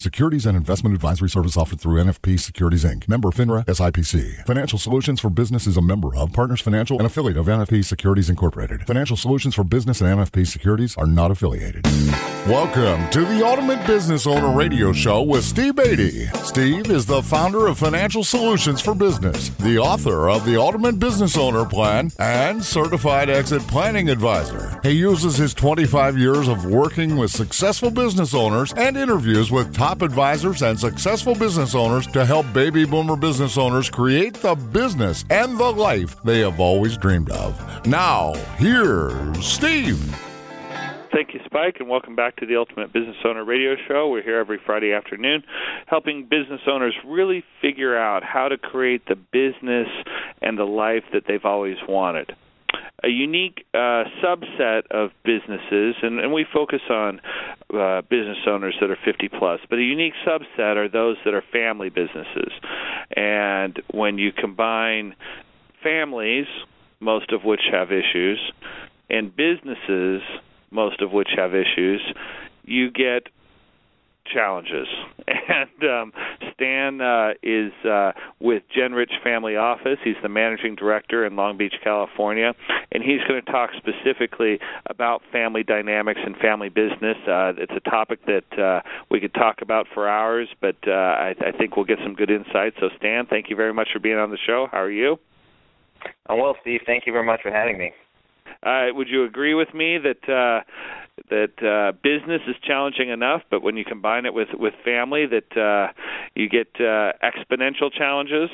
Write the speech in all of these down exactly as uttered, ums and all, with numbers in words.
Securities and investment advisory service offered through N F P Securities, Incorporated. Member FINRA S I P C. Financial Solutions for Business is a member of Partners Financial, an affiliate of N F P Securities Incorporated. Financial Solutions for Business and N F P Securities are not affiliated. Welcome to the Ultimate Business Owner Radio Show with Steve Beatty. Steve is the founder of Financial Solutions for Business, the author of the Ultimate Business Owner Plan, and certified exit planning advisor. He uses his twenty-five years of working with successful business owners and interviews with top advisors and successful business owners to help baby boomer business owners create the business and the life they have always dreamed of. Now, here's Steve. Thank you, Spike, and welcome back to the Ultimate Business Owner Radio Show. We're here every Friday afternoon helping business owners really figure out how to create the business and the life that they've always wanted. A unique uh, subset of businesses, and, and we focus on uh, business owners that are fifty plus, but a unique subset are those that are family businesses. And when you combine families, most of which have issues, and businesses, most of which have issues, you get challenges. And um, Stan uh, is uh, with Genrich Family Office. He's the managing director in Long Beach, California, and he's going to talk specifically about family dynamics and family business. Uh, it's a topic that uh, we could talk about for hours, but uh, I, I think we'll get some good insight. So, Stan, thank you very much for being on the show. How are you? I'm well, Steve. Thank you very much for having me. Uh, would you agree with me that uh, that uh, business is challenging enough, but when you combine it with, with family, that uh, you get uh, exponential challenges?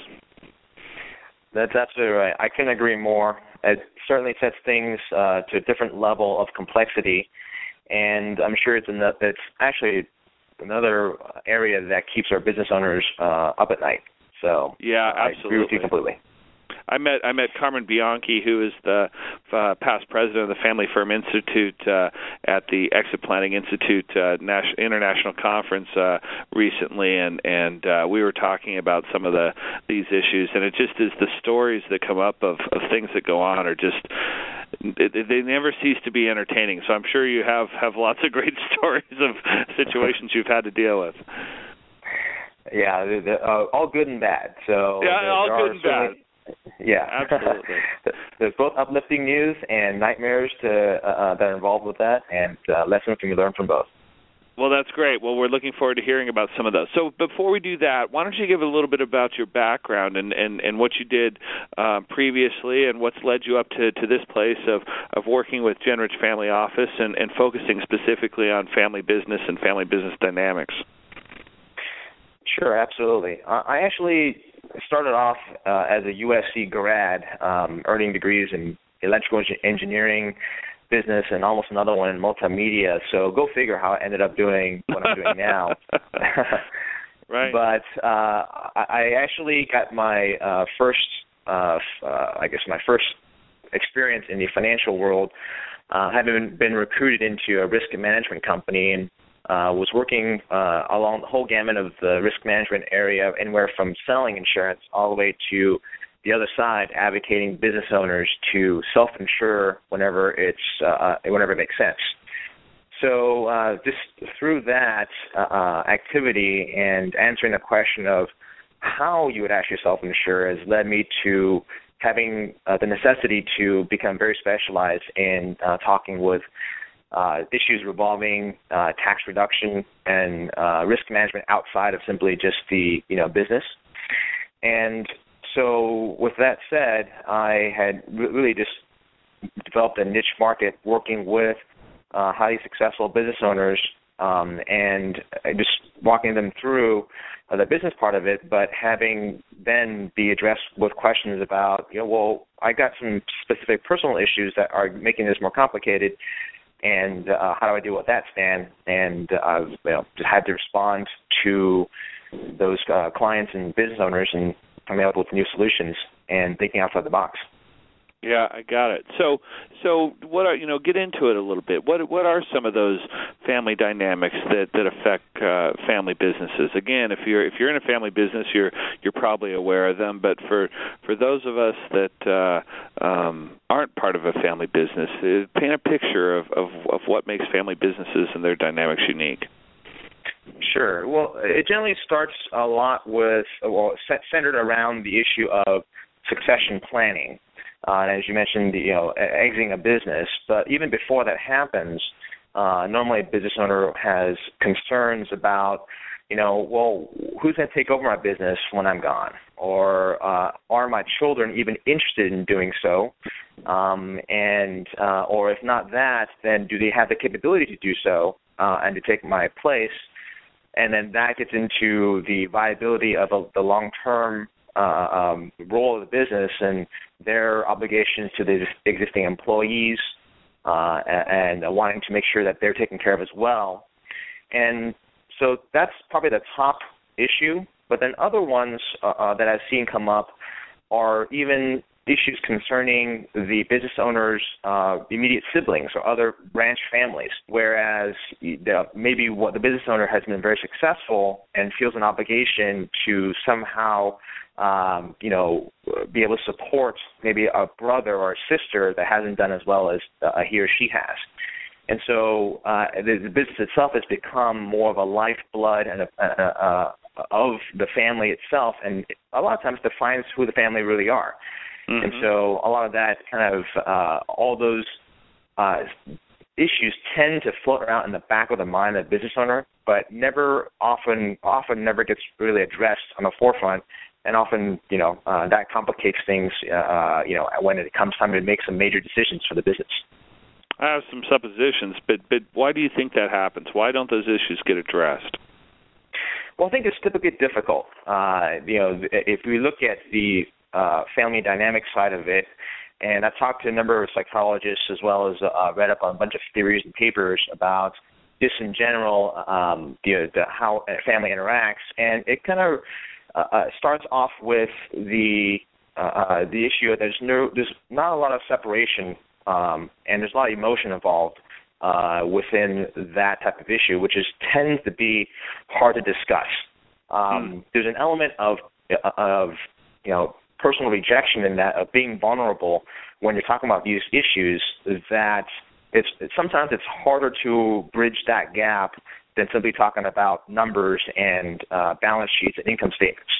That's absolutely right. I couldn't agree more. It certainly sets things uh, to a different level of complexity, and I'm sure it's, enough, it's actually another area that keeps our business owners uh, up at night. So yeah, absolutely. I agree with you completely. I met I met Carmen Bianchi, who is the uh, past president of the Family Firm Institute uh, at the Exit Planning Institute uh, National, International Conference uh, recently, and and uh, we were talking about some of the these issues, and it just is the stories that come up of, of things that go on are just they never cease to be entertaining. So I'm sure you have, have lots of great stories of situations you've had to deal with. Yeah, they're, they're, uh, all good and bad. So yeah, there, all there good and bad. Yeah, absolutely. There's both uplifting news and nightmares to, uh, that are involved with that, and uh, lessons can be learned from both. Well, that's great. Well, we're looking forward to hearing about some of those. So before we do that, why don't you give a little bit about your background and, and, and what you did uh, previously and what's led you up to, to this place of, of working with Genrich Family Office and, and focusing specifically on family business and family business dynamics. Sure, absolutely. Uh, I actually started off uh, as a U S C grad, um, earning degrees in electrical engineering, business, and almost another one in multimedia. So go figure how I ended up doing what I'm doing now. Right. But uh, I actually got my uh, first, uh, uh, I guess my first experience in the financial world, uh, having been recruited into a risk management company, and Uh, was working uh, along the whole gamut of the risk management area, anywhere from selling insurance all the way to the other side, advocating business owners to self-insure whenever it's uh, whenever it makes sense. So uh, just through that uh, activity and answering the question of how you would actually self-insure has led me to having uh, the necessity to become very specialized in uh, talking with Uh, issues revolving uh, tax reduction and uh, risk management outside of simply just the you know business. And so with that said, I had really just developed a niche market working with uh, highly successful business owners um, and just walking them through uh, the business part of it, but having then be addressed with questions about, you know, well, I got some specific personal issues that are making this more complicated. And uh, how do I deal with that, Stan? And uh, I've you know, just had to respond to those uh, clients and business owners and coming up with new solutions and thinking outside the box. Yeah, I got it. So, so what are you know? Get into it a little bit. What what are some of those family dynamics that that affect uh, family businesses? Again, if you're if you're in a family business, you're you're probably aware of them. But for for those of us that uh, um, aren't part of a family business, uh, paint a picture of, of of what makes family businesses and their dynamics unique. Sure. Well, it generally starts a lot with, well, centered around the issue of succession planning. Uh, and as you mentioned, you know, exiting a business. But even before that happens, uh, normally a business owner has concerns about, you know, well, who's going to take over my business when I'm gone? Or uh, are my children even interested in doing so? Um, and uh, or if not that, then do they have the capability to do so uh, and to take my place? And then that gets into the viability of a, the long-term uh, um, role of the business and their obligations to the existing employees uh, and, and wanting to make sure that they're taken care of as well. And so that's probably the top issue. But then other ones uh, uh, that I've seen come up are even issues concerning the business owner's uh, immediate siblings or other branch families, whereas the, maybe what the business owner has been very successful and feels an obligation to somehow, um, you know, be able to support maybe a brother or a sister that hasn't done as well as uh, he or she has. And so uh, the, the business itself has become more of a lifeblood and a, a, a, of the family itself, and a lot of times defines who the family really are. Mm-hmm. And so a lot of that kind of, uh, all those uh, issues tend to float around in the back of the mind of the business owner, but never often, often never gets really addressed on the forefront. And often, you know, uh, that complicates things, uh, you know, when it comes time to make some major decisions for the business. I have some suppositions, but but why do you think that happens? Why don't those issues get addressed? Well, I think it's typically difficult. Uh, you know, if we look at the uh, family dynamic side of it, and I've talked to a number of psychologists as well as uh, read up on a bunch of theories and papers about this in general, um, you know, the, how a family interacts, and it kind of uh, starts off with the uh, the issue that there's no, there's not a lot of separation. Um, and there's a lot of emotion involved uh, within that type of issue, which is tends to be hard to discuss. Um, mm. There's an element of of you know personal rejection in that, of being vulnerable when you're talking about these issues. That it's sometimes it's harder to bridge that gap than simply talking about numbers and uh, balance sheets and income statements.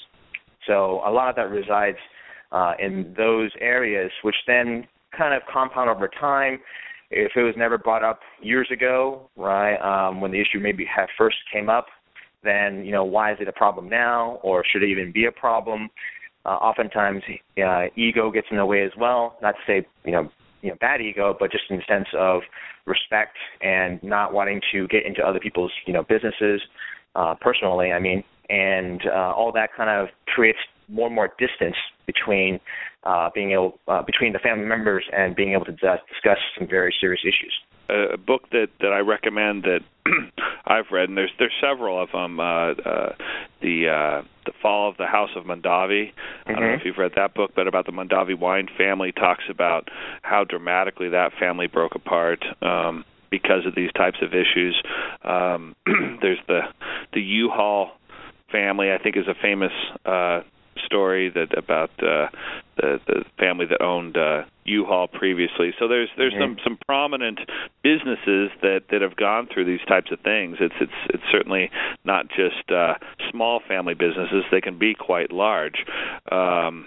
So a lot of that resides uh, in those areas, which then kind of compound over time. If it was never brought up years ago, right, um, when the issue maybe had first came up, then, you know, why is it a problem now, or should it even be a problem? Uh, oftentimes, uh, ego gets in the way as well. Not to say, you know, you know, bad ego, but just in the sense of respect and not wanting to get into other people's, you know, businesses uh, personally. I mean, and uh, all that kind of creates more and more distance between uh, being able uh, between the family members and being able to d- discuss some very serious issues. A book that, that I recommend that I've read, and there's there's several of them. Uh, uh, the uh, the Fall of the House of Mondavi. Mm-hmm. I don't know if you've read that book, but about the Mondavi wine family, talks about how dramatically that family broke apart um, because of these types of issues. Um, there's the the U-Haul family, I think, is a famous uh, story that about uh, the the family that owned uh, U-Haul previously. So there's there's mm-hmm. some, some prominent businesses that, that have gone through these types of things. It's it's it's certainly not just uh, small family businesses; they can be quite large. Um,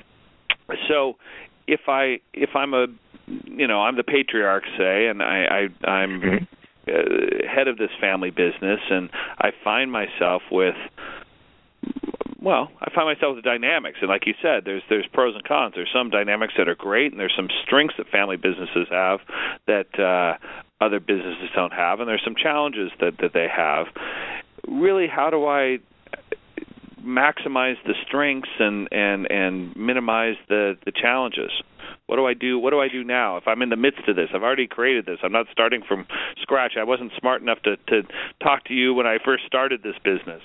so if I if I'm a you know I'm the patriarch, say, and I, I I'm mm-hmm. uh, head of this family business, and I find myself with Well, I find myself with the dynamics, and like you said, there's there's pros and cons. There's some dynamics that are great, and there's some strengths that family businesses have that uh, other businesses don't have, and there's some challenges that, that they have. Really, how do I maximize the strengths and, and, and minimize the, the challenges? What do I do? What do I do now? If I'm in the midst of this, I've already created this. I'm not starting from scratch. I wasn't smart enough to, to talk to you when I first started this business.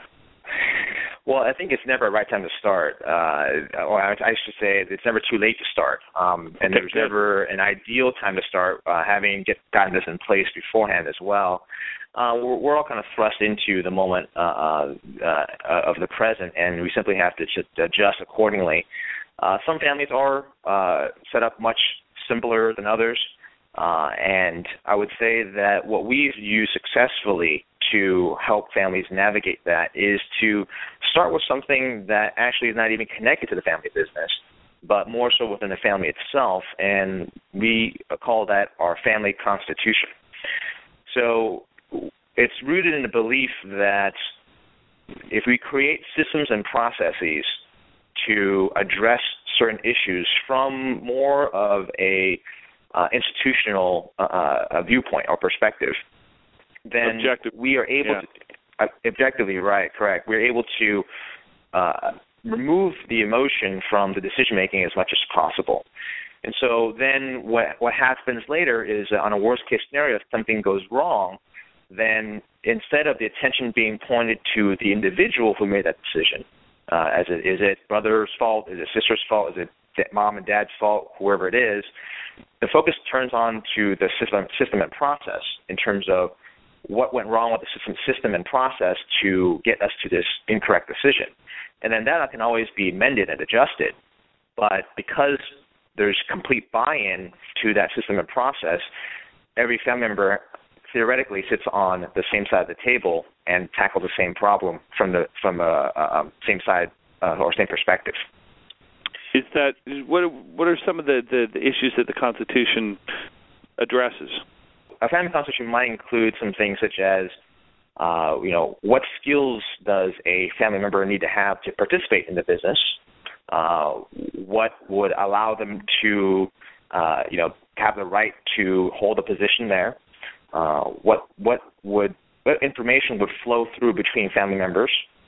Well, I think it's never a right time to start. Uh, or I should say it's never too late to start. Um, and there's never an ideal time to start, uh, having get, gotten this in place beforehand as well. Uh, we're, we're all kind of thrust into the moment uh, uh, of the present, and we simply have to just adjust accordingly. Uh, some families are uh, set up much simpler than others. Uh, and I would say that what we've used successfully to help families navigate that is to start with something that actually is not even connected to the family business, but more so within the family itself, and we call that our family constitution. So it's rooted in the belief that if we create systems and processes to address certain issues from more of a uh, institutional uh, viewpoint or perspective, then Objective. we are able yeah. to, uh, objectively, right, correct, we're able to uh, remove the emotion from the decision-making as much as possible. And so then what what happens later is that on a worst-case scenario, if something goes wrong, then instead of the attention being pointed to the individual who made that decision, uh, as it, is it brother's fault, is it sister's fault, is it mom and dad's fault, whoever it is, the focus turns on to the system, system and process in terms of what went wrong with the system, system and process to get us to this incorrect decision. And then that can always be amended and adjusted. But because there's complete buy-in to that system and process, every family member theoretically sits on the same side of the table and tackles the same problem from the from a, a same side uh, or same perspective. Is that what? What are some of the, the, the issues that the Constitution addresses? A family constitution might include some things such as, uh, you know, what skills does a family member need to have to participate in the business? Uh, what would allow them to, uh, you know, have the right to hold a position there? Uh, what what would what information would flow through between family members?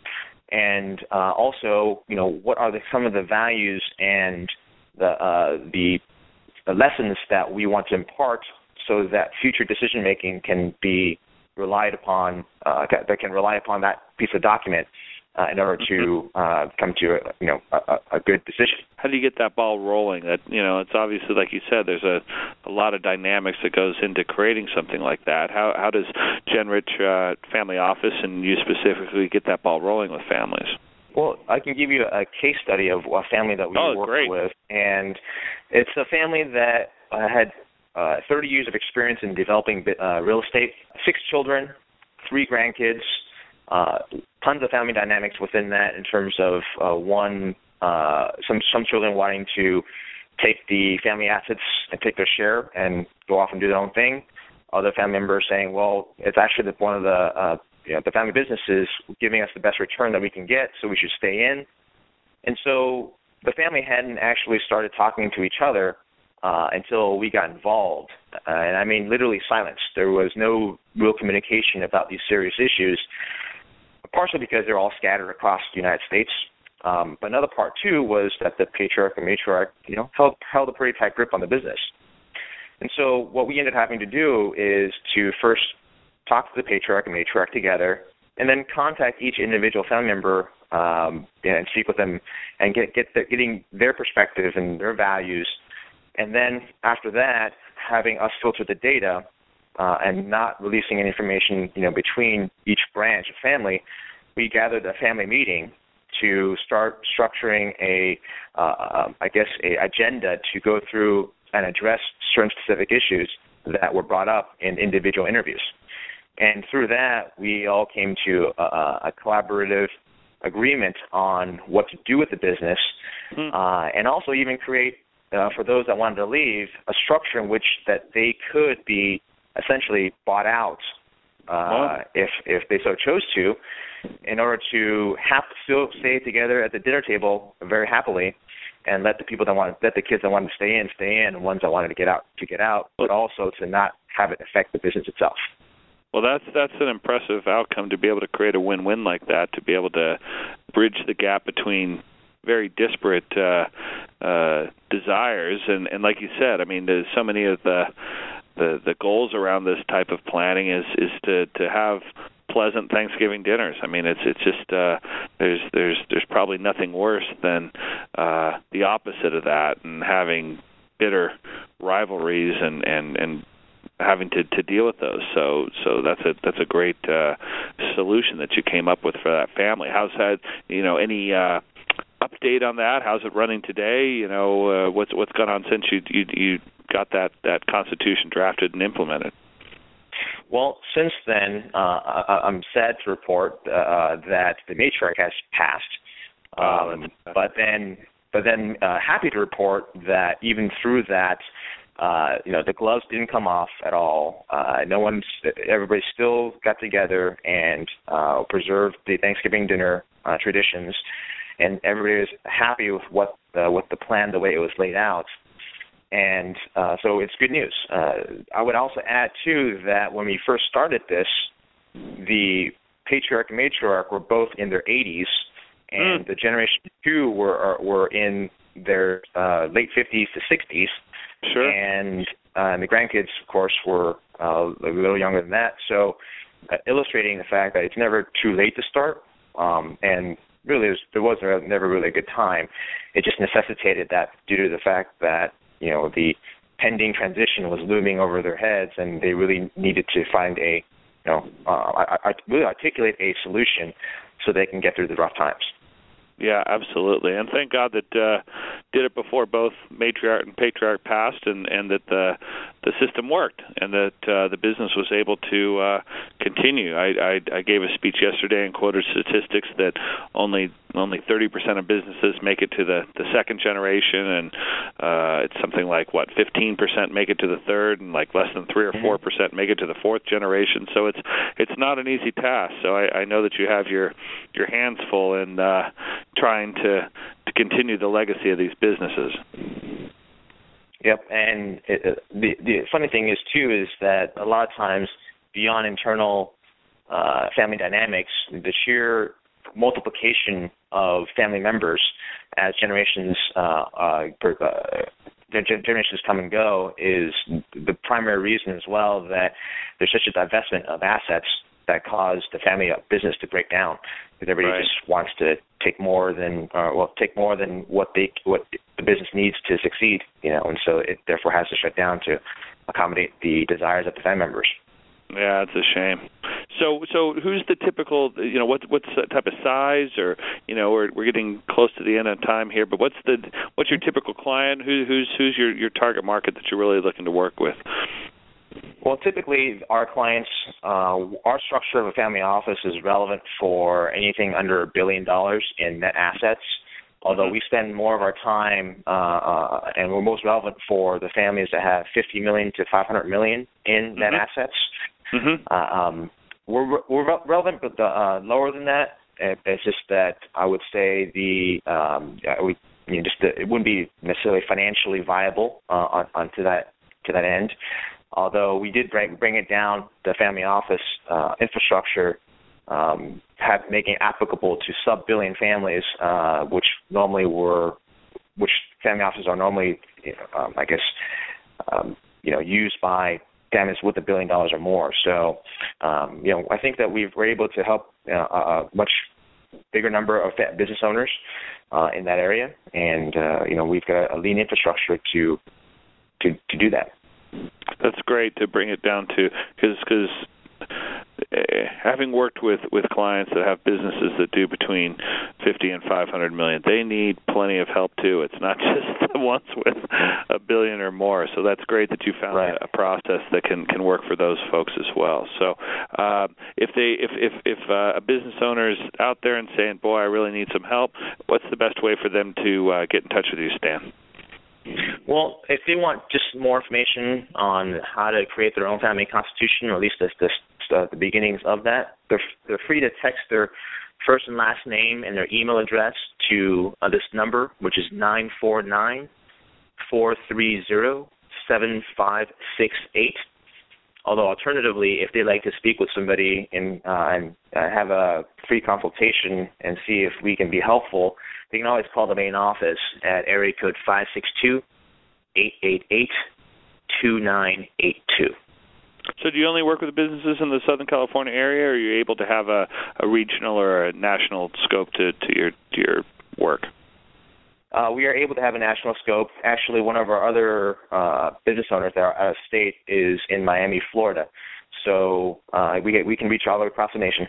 And uh, also, you know, what are the, some of the values and the, uh, the the lessons that we want to impart so that future decision making can be relied upon, uh, that can rely upon that piece of document uh, in order to uh, come to a, you know a, a good decision. How do you get that ball rolling? That you know, it's obviously, like you said, there's a, a lot of dynamics that goes into creating something like that. How how does Genrich uh, Family Office and you specifically get that ball rolling with families? Well, I can give you a case study of a family that we oh, worked great. with, and it's a family that uh, had uh, thirty years of experience in developing uh, real estate, six children, three grandkids, uh, tons of family dynamics within that in terms of uh, one, uh, some some children wanting to take the family assets and take their share and go off and do their own thing. Other family members saying, well, it's actually the, one of the uh, you know, the family businesses giving us the best return that we can get, so we should stay in. And so the family hadn't actually started talking to each other uh, until we got involved. Uh, and I mean literally silence. There was no real communication about these serious issues, partially because they're all scattered across the United States. Um, but another part, too, was that the patriarch and matriarch, you know, held, held a pretty tight grip on the business. And so what we ended up having to do is to first talk to the patriarch and matriarch together, and then contact each individual family member um, and speak with them and get get the, getting their perspective and their values. And then after that, having us filter the data uh, and not releasing any information, you know, between each branch of family, we gathered a family meeting to start structuring a, uh, I guess, a agenda to go through and address certain specific issues that were brought up in individual interviews. And through that, we all came to a, a collaborative agreement on what to do with the business, mm-hmm. uh, and also even create, uh, for those that wanted to leave, a structure in which that they could be essentially bought out uh, wow. if if they so chose to, in order to have to still stay together at the dinner table very happily, and let the people that wanted, let the kids that wanted to stay in stay in, and ones that wanted to get out to get out, but also to not have it affect the business itself. Well, that's that's an impressive outcome to be able to create a win-win like that, to be able to bridge the gap between very disparate uh, uh, desires. And, and like you said, I mean, there's so many of the, the the goals around this type of planning is is to, to have pleasant Thanksgiving dinners. I mean, it's it's just uh, there's there's there's probably nothing worse than uh, the opposite of that, and having bitter rivalries and and and having to, to deal with those. So so that's a that's a great uh, solution that you came up with for that family. How's that? You know, any uh, update on that? How's it running today? You know, uh, what's what's gone on since you you, you got that, that Constitution drafted and implemented? Well, since then, uh, I, I'm sad to report uh, that the Matriarch has passed. Um, oh, but then, but then, uh, happy to report that even through that, uh, you know, the gloves didn't come off at all. Uh, no one's, everybody still got together and uh, preserved the Thanksgiving dinner uh, traditions, and everybody was happy with what uh, with the plan, the way it was laid out. And uh, so it's good news. Uh, I would also add, too, that when we first started this, the patriarch and matriarch were both in their eighties, and mm. the generation two were were in their uh, late fifties to sixties. Sure. And, uh, and the grandkids, of course, were uh, a little younger than that. So uh, illustrating the fact that it's never too late to start, um, and really there was never really a good time. It just necessitated that due to the fact that, you know, the pending transition was looming over their heads, and they really needed to find a, you know, uh, I, I really articulate a solution so they can get through the rough times. Yeah, absolutely, and thank God that uh, did it before both matriarch and patriarch passed, and, and that the the system worked, and that uh, the business was able to uh, continue. I, I I gave a speech yesterday and quoted statistics that only only thirty percent of businesses make it to the, the second generation, and uh, it's something like what fifteen percent make it to the third, and like less than three or four percent make it to the fourth generation. So it's it's not an easy task. So I, I know that you have your your hands full in uh, trying to to continue the legacy of these businesses. Yep, and it, the the funny thing is too is that a lot of times beyond internal uh, family dynamics, the sheer multiplication of family members as generations uh, uh, per, uh, generations come and go is the primary reason as well that there's such a divestment of assets that cause the family business to break down, because everybody right. just wants to take more than, uh, well, take more than what they what the business needs to succeed, you know, and so it therefore has to shut down to accommodate the desires of the family members. Yeah, it's a shame. So, so who's the typical, you know, what what's the type of size, or, you know, we're we're getting close to the end of time here, but what's the what's your typical client? Who, who's who's your your target market that you're really looking to work with? Well, typically our clients, uh, our structure of a family office is relevant for anything under a billion dollars in net assets, although we spend more of our time, uh, uh, and we're most relevant for the families that have fifty million to five hundred million in net mm-hmm. assets. Mm-hmm. Uh, um, we're, we're relevant, but uh, lower than that. It's just that I would say the um, we, you know, just the, it wouldn't be necessarily financially viable uh, on, on to that to that end. Although we did bring, bring it down, the family office uh, infrastructure, um, have, making it applicable to sub-billion families, uh, which normally were, which family offices are normally, you know, um, I guess, um, you know, used by families with a billion dollars or more. So, um, you know, I think that we were able to help uh, a much bigger number of business owners uh, in that area, and uh, you know, we've got a lean infrastructure to to to do that. That's great to bring it down to, because because having worked with, with clients that have businesses that do between fifty and five hundred million, they need plenty of help too. It's not just the ones with a billion or more. So that's great that you found right. a process that can, can work for those folks as well. So uh, if they if if, if uh, a business owner is out there and saying, "Boy, I really need some help," what's the best way for them to uh, get in touch with you, Stan? Well, if they want just more information on how to create their own family constitution, or at least the, the, uh, the beginnings of that, they're, they're free to text their first and last name and their email address to uh, this number, which is nine four nine, four three zero, seven five six eight. Although alternatively, if they'd like to speak with somebody and, uh, and uh, have a free consultation and see if we can be helpful, they can always call the main office at area code five six two, eight eight eight, two nine eight two. So do you only work with businesses in the Southern California area, or are you able to have a, a regional or a national scope to, to your to your work? Uh, we are able to have a national scope. Actually, one of our other uh, business owners that are out of state is in Miami, Florida. So uh, we get, we can reach all across the nation.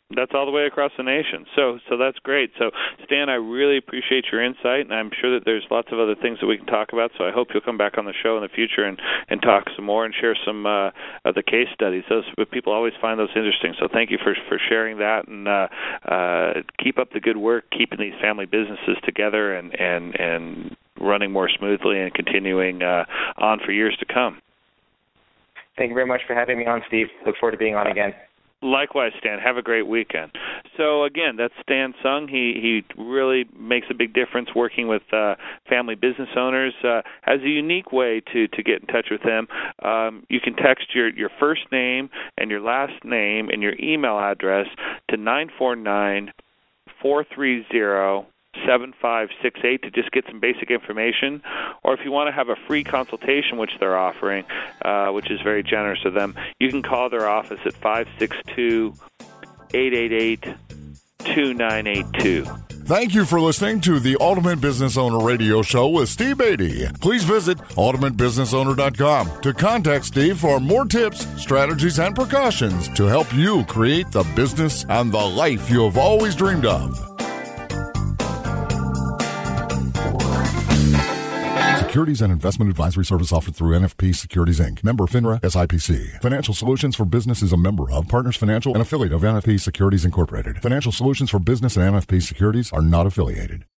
That's all the way across the nation. So so that's great. So, Stan, I really appreciate your insight, and I'm sure that there's lots of other things that we can talk about, so I hope you'll come back on the show in the future and, and talk some more and share some uh, of the case studies. Those people always find those interesting, so thank you for, for sharing that, and uh, uh, keep up the good work, keeping these family businesses together and, and, and running more smoothly and continuing uh, on for years to come. Thank you very much for having me on, Steve. Look forward to being on again. Likewise, Stan. Have a great weekend. So, again, that's Stan Sung. He he really makes a big difference working with uh, family business owners. Uh, has a unique way to, to get in touch with him. Um, you can text your, your first name and your last name and your email address to nine four nine, four three zero, seven five six eight to just get some basic information. Or if you want to have a free consultation, which they're offering, uh, which is very generous of them, you can call their office at five six two, eight eight eight, two nine eight two. Thank you for listening to the Ultimate Business Owner Radio Show with Steve Beatty. Please visit ultimate business owner dot com to contact Steve for more tips, strategies, and precautions to help you create the business and the life you have always dreamed of. Securities and investment advisory service offered through N F P Securities, Incorporated. Member FINRA S I P C. Financial Solutions for Business is a member of Partners Financial, an affiliate of N F P Securities, Incorporated. Financial Solutions for Business and N F P Securities are not affiliated.